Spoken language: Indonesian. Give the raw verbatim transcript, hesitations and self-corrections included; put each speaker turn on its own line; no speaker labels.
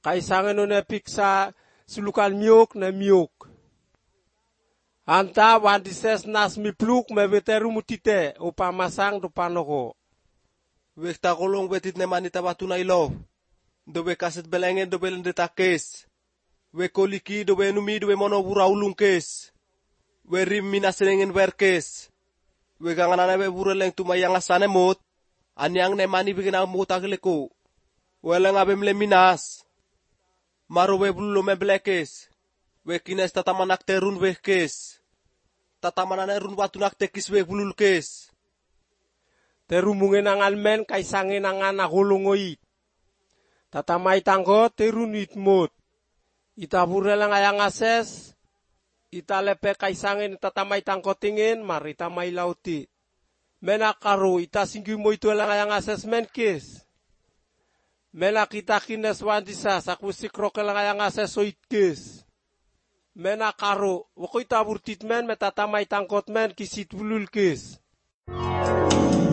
kaisangan no na piksa sulukan miok na miok. Anta wandises nas mipluk meveteru mutite upamasang do panoko.
Wekta kolong wetit ne manita batuna ilo. Dobe kaset belengen dobe lendeta kes. We koliki dobe numi dobe mono bura ulung kes. We rim minasenengen wer kes. We ganganane we bureleng tumayang asane mot. Anyang ne mani bigina mutagleko. We lengabe mle minas. Maro we bulu meblekes. We kines tatamanak terun we kes. Tatamanane run watunak tekis we bulul kes.
Terumungen ang almen kaisangin ang anak hulungoy. Tatamay tanggo terunit mot. Itapure lang ayang ases. Italepe kaisangin tatamay tanggo tingin marita may lauti. Menakaru itasinggi mo ito lang ayang ases menkes. Menakita kines wandisa sakusikro ke lang ayang ases oitkes. Menakaru wako itabur titmen metatamay tanggot men kisit bulul kes.